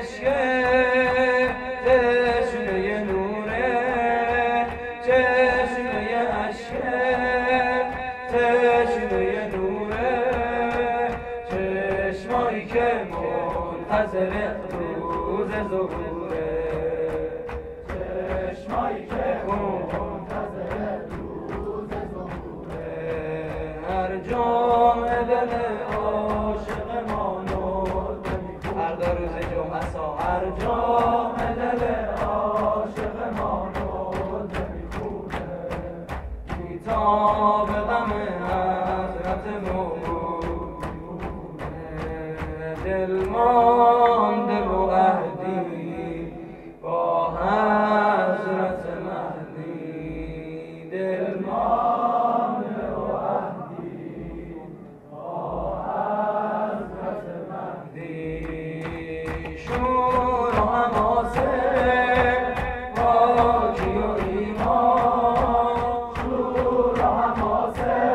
اشک تشنه نوره، چشمه اشک تشنه نوره، چشمایی که منتظر روز ظهوره، چشمایی که منتظر روز ظهوره. هر جمعه دل عاشق ما نوت می‌کنه، هر دو روز جمعه سا هر جمعه دل عاشق ما نوت می‌خونه، کتاب غم حضرت مومونه. دل مانده و عهدی با حضرت مهدی، دل مانده و عهدی با حضرت مهدی. شور و حماسه پاکی و ایمان، شور و حماسه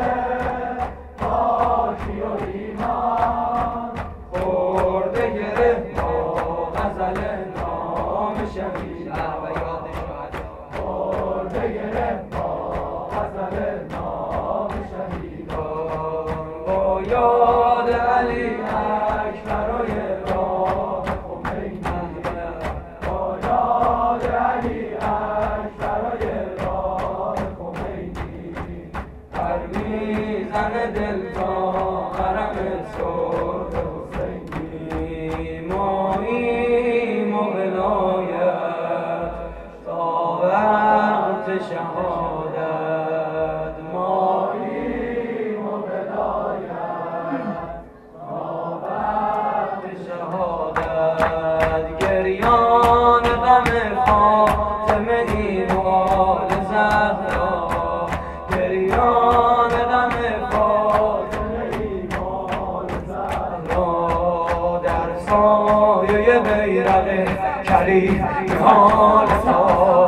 پاکی و ایمان، خورده گره با غزل نام شهید، خورده گره با غزل نام شهیدان، با یاد علی اکبرای راه خمینی، با یاد علی اکبرای راه خمینی. پر میزنه دل تا حرم سرخ حسینی، ماییم و ولایت تا وقت شهادت، ماییم و ولایت تا وقت شهادت. گریان غم فاطمه ایم و آل زهرا، گریان غم فاطمه ایم و آل زهرا، در سایه بیرق کریم حال تا